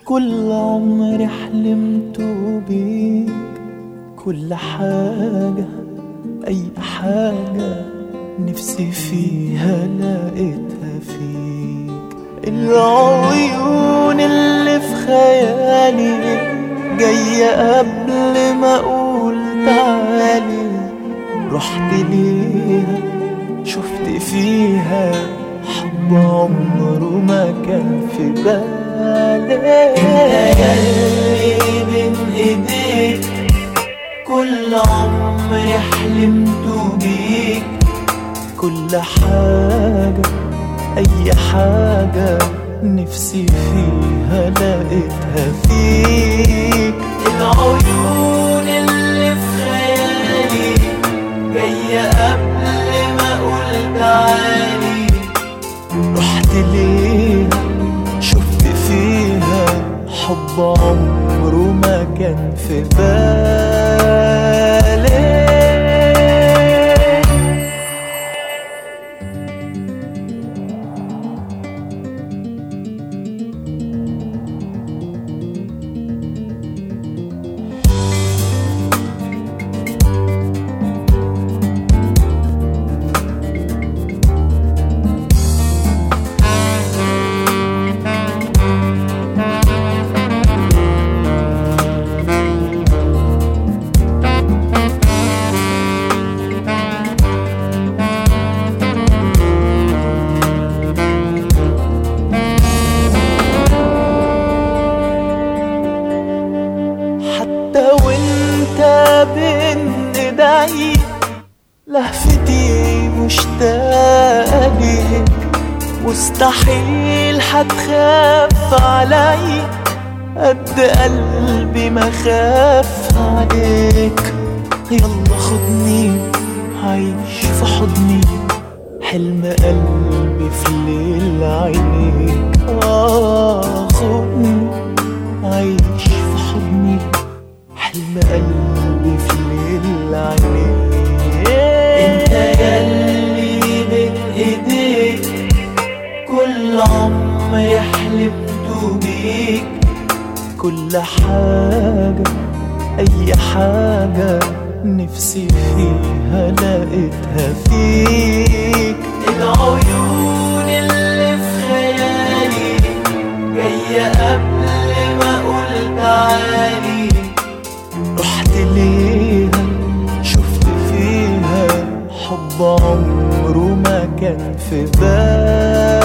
كل عمري حلمت بيك، كل حاجة أي حاجة نفسي فيها لقيتها فيك. العيون اللي في خيالي جاية قبل ما أقول تعالي، رحت ليها شفت فيها حب عمره ما كان في بالي. انت ياللي بين ايديك كل عمري حلمت بيك، كل حاجة أي حاجة نفسي فيها لقيتها فيك. العيون اللي في خيالي جاية قبل ما أقول تعالي، رحت ليها شفت فيها حب عمره ما كان في بالي. بين ايدي لهفتي مشتاقة ليك، مستحيل حتخاف علي قد قلبي ما خاف عليك. يلا خدني عيش في حضني، حلم قلبي في ليل عينيك. خدني عيش في حضني، حلم قلبي في ليل عينيك. انت ياللي بين ايديك كل عمري حلمت بيك، كل حاجة أي حاجة نفسي فيها لقيتها فيك. العيون اللي في خيالي جاية قبل ما أقول تعالي، رحت ليها شفت فيها حب عمره ما كان في بالي.